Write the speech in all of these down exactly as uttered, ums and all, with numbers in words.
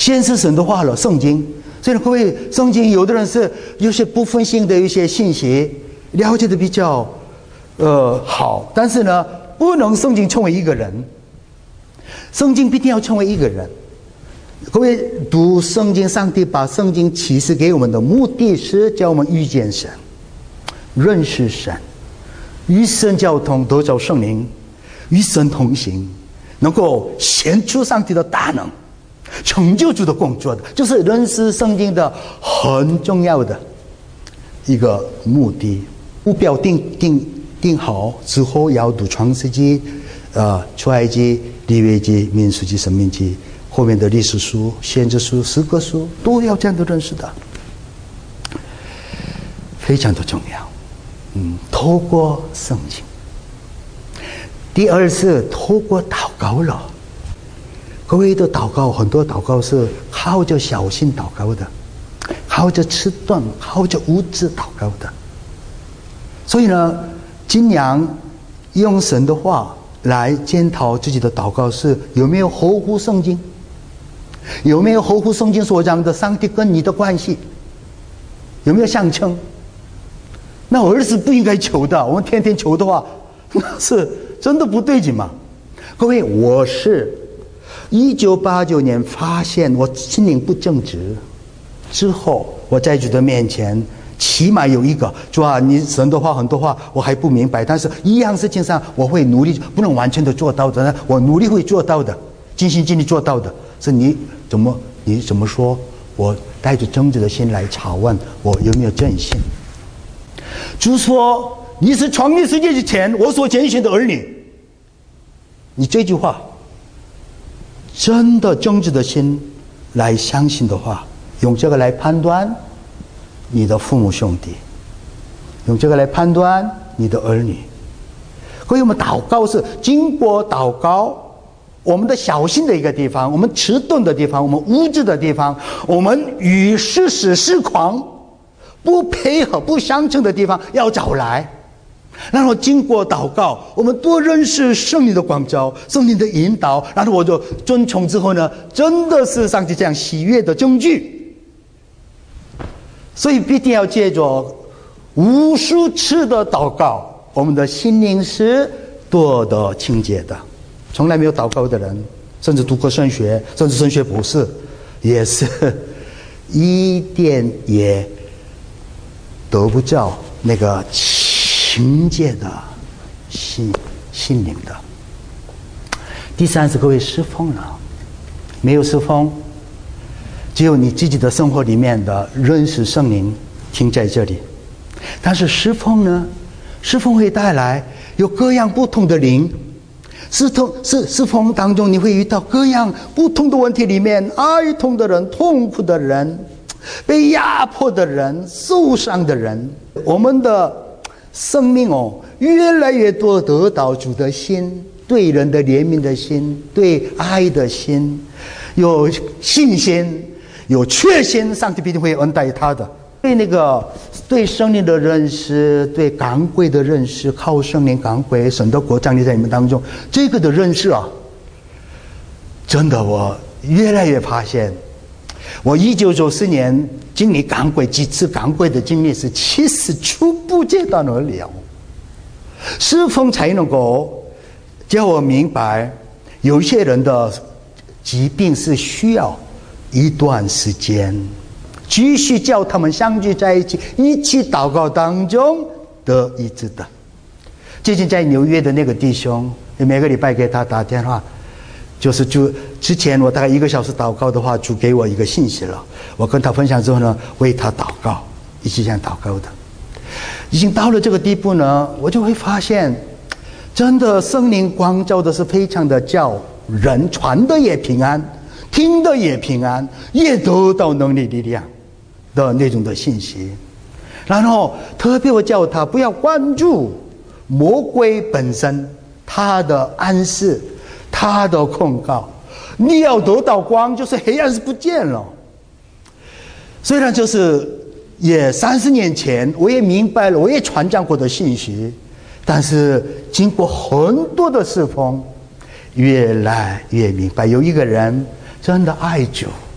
先是神的话了，圣经。所以各位，圣经有的人是有些部分性的一些信息了解的比较呃好，但是呢，不能圣经成为一个人，圣经必定要成为一个人。各位读圣经，上帝把圣经启示给我们的目的是叫我们遇见神，认识神，与神交通，得着圣灵，与神同行，能够显出上帝的大能，成就主的工作的，就是认识圣经的很重要的一个目的。目标定定定好之后，要读创世纪、呃出埃及、利未记、民数记、申命记，后面的历史书、先知书、诗歌书都要这样的认识的，非常的重要。嗯，透过圣经。第二是透过祷告了。各位的祷告，很多祷告是靠着小心祷告的，靠着迟钝，靠着无知祷告的。所以呢，尽量用神的话来检讨自己的祷告是有没有合乎圣经，有没有合乎圣经所讲的上帝跟你的关系，有没有相称。那儿子不应该求的，我们天天求的话，那是真的不对劲嘛。各位，我是一九八九年发现我心灵不正直之后，我在主的面前起码有一个主啊，你神的话很多话我还不明白，但是一样事情上我会努力，不能完全的做到的，我努力会做到的，尽心尽力做到的。是你怎么你怎么说，我带着正直的心来查问我有没有正信。主说你是创立世界之前我所拣选的儿女，你这句话真的正直的心来相信的话，用这个来判断你的父母兄弟，用这个来判断你的儿女。所以我们祷告是经过祷告，我们的小心的一个地方，我们迟钝的地方，我们无知的地方，我们与事实失狂不配合不相称的地方要找来，然后经过祷告，我们多认识圣灵的光照，圣灵的引导，然后我就遵从之后呢，真的是上帝这样喜悦的证据。所以必定要借着无数次的祷告，我们的心灵是多得清洁的。从来没有祷告的人，甚至读过神学，甚至神学博士，也是一点也得不到那个清洁的心心灵的。第三是各位侍奉了，没有侍奉，只有你自己的生活里面的认识圣灵停在这里。但是侍奉呢，侍奉会带来有各样不同的灵，侍奉侍侍奉当中你会遇到各样不同的问题，里面哀痛的人、痛苦的人、被压迫的人、受伤的人，我们的生命哦，越来越多得到主的心，对人的怜悯的心，对爱的心，有信心，有确信，上帝必定会恩待他的。对那个对圣灵的认识，对赶鬼的认识，靠圣灵赶鬼，神的国降临在你们当中，这个的认识啊，真的我越来越发现，我一九九四年经历赶鬼几次赶鬼的经历是其实初步阶段而了，侍奉才能够叫我明白，有些人的疾病是需要一段时间继续叫他们相聚在一起，一起祷告当中得医治的。最近在纽约的那个弟兄，每个礼拜给他打电话，就是主之前我大概一个小时祷告的话，主给我一个信息了，我跟他分享之后呢，为他祷告，一起这样祷告的。已经到了这个地步呢，我就会发现，真的圣灵光照的是非常的叫人传的也平安，听的也平安，也得到能力力量的那种的信息。然后特别我叫他不要关注魔鬼本身他的暗示，他的控告，你要得到光，就是黑暗是不见了。虽然就是也三十年前我也明白了，我也传讲过的信息，但是经过很多的侍奉，越来越明白，有一个人真的爱主，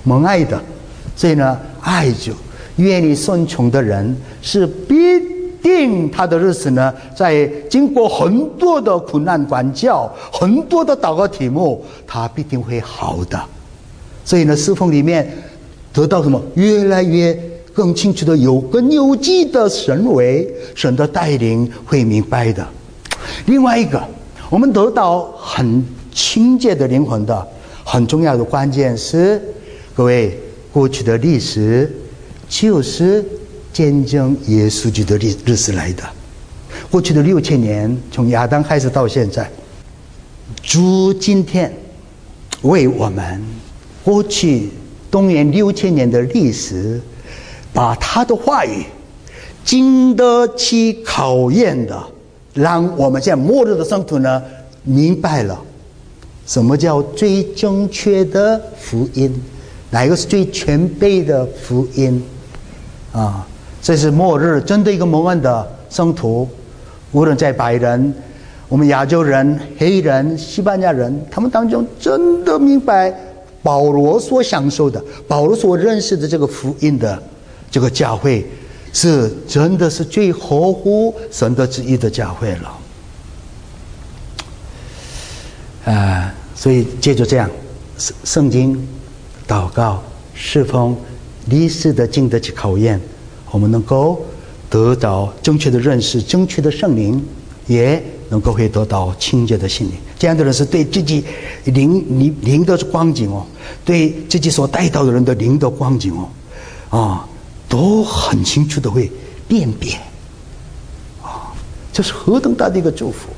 蒙爱的，所以呢，爱主、愿意顺从的人是必定他的日子呢，在经过很多的苦难管教、很多的祷告题目，他必定会好的。所以呢，侍奉里面得到什么？越来越更清楚的有根有基的神为、神的带领，会明白的。另外一个，我们得到很清洁的灵魂的很重要的关键是，各位，过去的历史就是见证耶稣基督的日子来的。过去的六千年，从亚当开始到现在，主今天为我们过去东元六千年的历史，把他的话语经得起考验的，让我们现在末日的圣徒呢明白了什么叫最正确的福音，哪一个是最全备的福音啊？这是末日真的一个蒙恩的圣徒，无论在白人、我们亚洲人、黑人、西班牙人，他们当中真的明白保罗所享受的、保罗所认识的这个福音的这个教会，是真的是最合乎神的旨意的教会了。啊、呃，所以借着这样，圣经、祷告、侍奉、历史的经得起考验，我们能够得到正确的认识、正确的圣灵，也能够会得到清洁的心灵。这样的人是对自己灵灵灵的光景哦，对自己所带到的人的灵的光景哦，啊，都很清楚的会辨别，啊，这是何等大的一个祝福！